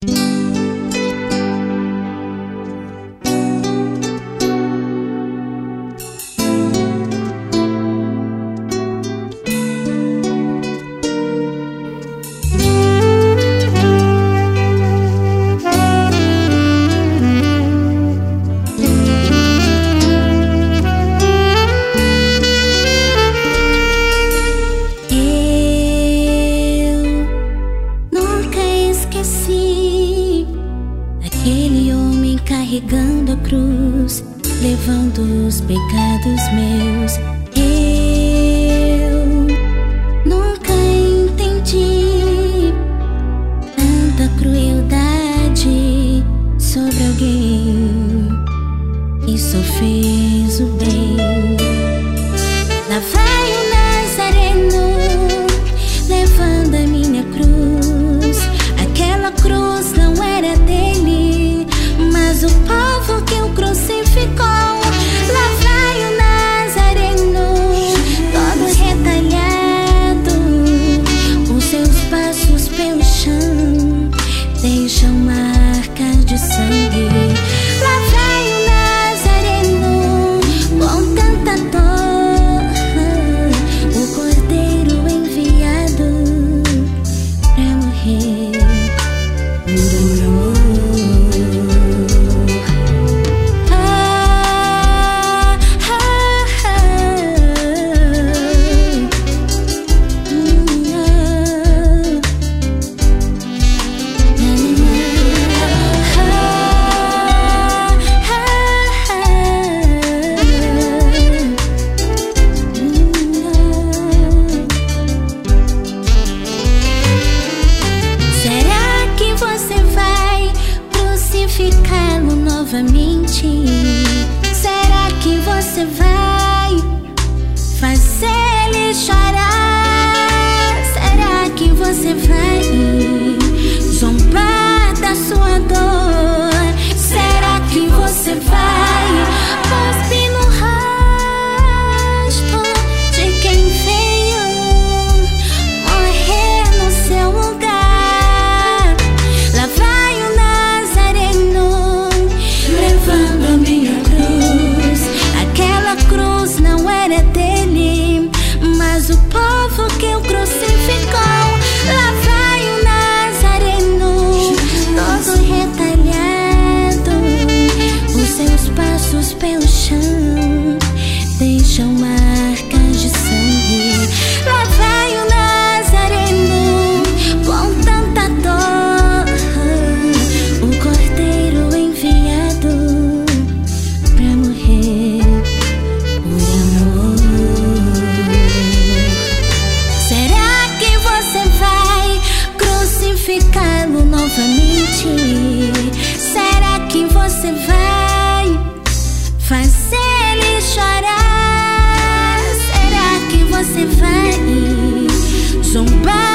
Aquele homem carregando a cruz, levando os pecados meus. Eu nunca entendi tanta crueldade sobre alguém que só fez o bem. Lá vai o Nazareno, levando a minha cruz. Aquela cruz não era dele, mas o povo que o crucificou. Lá vai o Nazareno, todo retalhado, os seus passos pelo chão deixam marcas de sangue. Lá vai o Nazareno, com tanta dor, o cordeiro enviado pra morrer por amor. Crucificá-lo novamente? Será que você vai fazer ele chorar? Será que você vai zombar da sua dor? Será que você vai cuspir no rosto de quem veio morrer no seu lugar? Lá vai o levando a minha cruz. Aquela cruz não era dele, mas o povo que o crucificou. Lá vai o Nazareno, todo retalhado, os seus passos pelo chão deixam marcas de sangue. Lá vai o Nazareno, com tanta dor, o cordeiro enviado pra morrer por amor. Será que você vai crucificá-lo novamente? Será que você vai fazer ele chorar? Será que você vai zombar